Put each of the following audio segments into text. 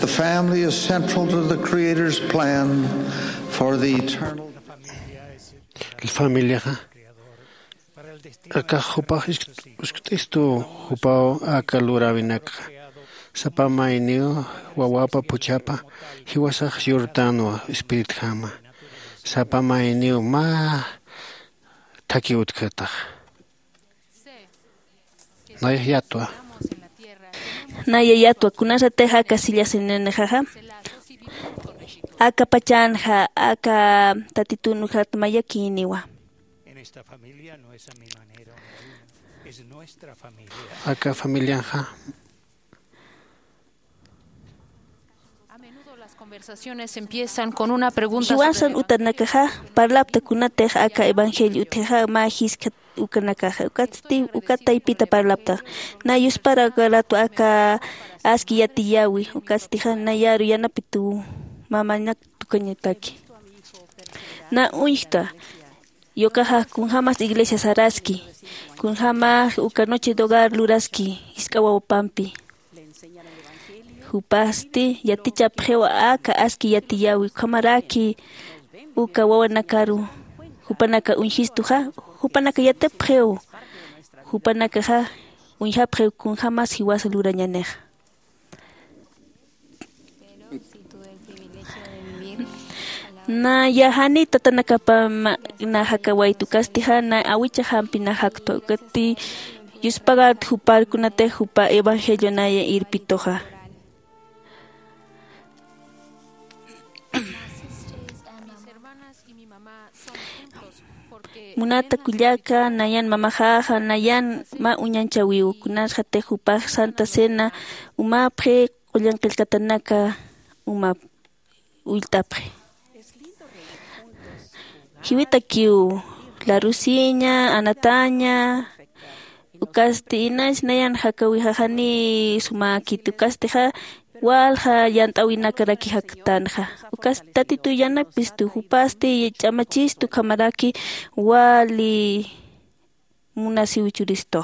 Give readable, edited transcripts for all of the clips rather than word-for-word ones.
the family is central to the Creator's plan for the eternal. La familia acá jupa esto jupao acá luravinaka sapama inio wawapa puchapa hiwasa yurtano spirit hama sapama inio ma takiutkata Naya yatwa kunasa teja casillas en jaja aka pachanja aka tatitunu hatmayakiniwa. En esta familia no es a mi manera, es nuestra familia. Acá familia A menudo las conversaciones empiezan con una pregunta. Hiwansan utanakaja parlapta kunateja aka evangelio teja magis ukanakaja ukatay pita parlapta nayus para galato aka aski yatiyawi ukatija nayaru yanapitu mamañak tukanyataki na uñta yokaja kun jamas iglesia saraski kun jamas uka noche de hogar luraski iskawapampi hupasti yaticha pjewa aka aski yatiyawi kamaraki uka wawanakaru hupanaka unjistuja hupanaka yate pjeu hupanaka ja unja pjeu kun jamas hiwas lurañaneja. Na yahani tatanaka pa na hakawai tukastiha na awicha hampi na hakto gati yuspagat hupar kunate hupa evangelio na ya irpitoja. Munata kuyaka nayan mamajaja nayan ma uñanchawiu kunasja te hupa Santa Cena uma pre kollanqilkatanaka uma ultapre. Hiwita kiu la Rusiña, Anataña, ukasti inas nayan hakawi hahani sumaki tukaste ha walha yantawina karaki haktanja. Ukasti tatitu yana pistu hupasti chamachistu kamaraki wali munasi uchuristo.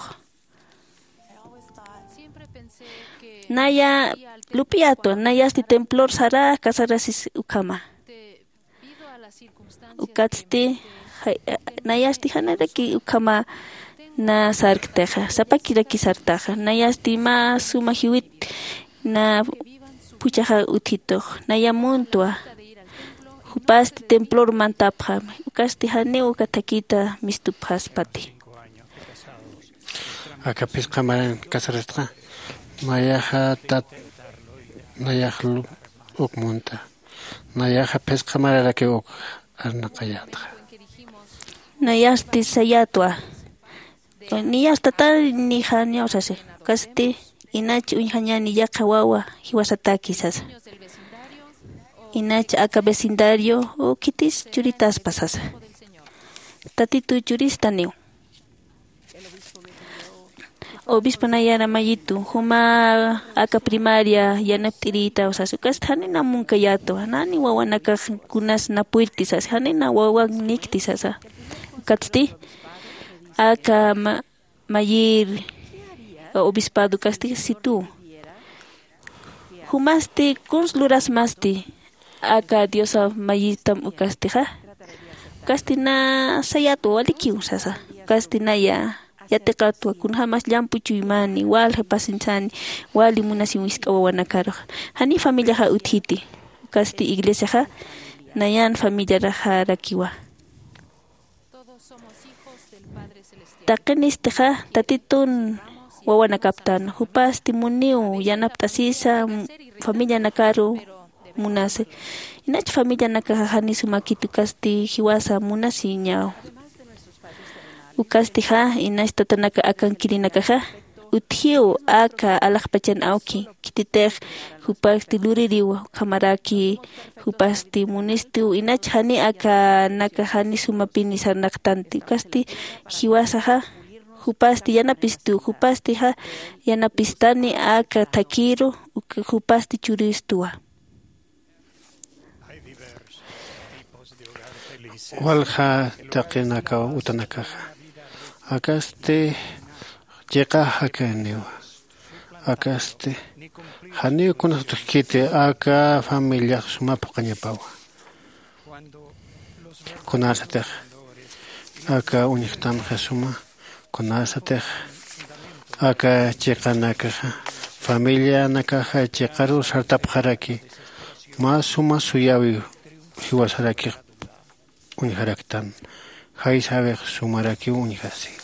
Naya lupiato nayasti templor sara kasarasis ukama. Ukatsti nayasti hanaraki ukama na sarkteja sapakiraki sartaja nayasti ma sumahiwit na puchaja utito nayamuntua hupasti templor mantapja ukasti haneu katakita mistuphaspati acá pis kamaran kasarastra nayaja tat nayajlu ukmunta nayaja pis kamarara que uk Nayasti sayatwa ni hasta tal ni janya osase kasti inach unjanya ni yakawawa hiwasataki sasa inach aka vecindario o kitis churitas pasasa tatitu churista neu obispo nayara mayitu huma aka primaria yanaptirita osase kastani namunka yato nani wawanaka kunas napuirtisas hanina wawan niktisasa katsti aka mayir obispado kasti situ humasti kunsluras masti aka diosa mayitam ukastija kastina sayato walikiu sasa kastina ya yatekatwa kun hamas llampuchu imani wal repasinchani wali munasi wiskawawanakaro hani familia ha uthiti kasti iglesia ha nayan familia raja rakiwa takenistija tatitun wawanakaptan hupasti muniu yanaptasisa familia nakaro munase inach familia nakahani sumakitu kasti hiwasa munasi ñao ukastija inach tatanaka akan kirinakaja uthiu aka alaqpachan auki kititej hupasti luririwa kamaraki hupasti munistu inach hani aka nakahani sumapini sarnaqtanti kasti hiwasaja hupasti yanapistu hupasti ha yanapistani aka takiru hupasti churistua walja taqinaka utanakaja akaste llega hakaniwa acá Hani con nosotros quite acá familia suma pocaña paua. Con asatej acá unixtam jesuma con asatej acá chica nakaja familia nakaja chicaru sartapjaraki más suma suyawi hiwasaraki uniharaktan hay sabe sumaraki unihasi.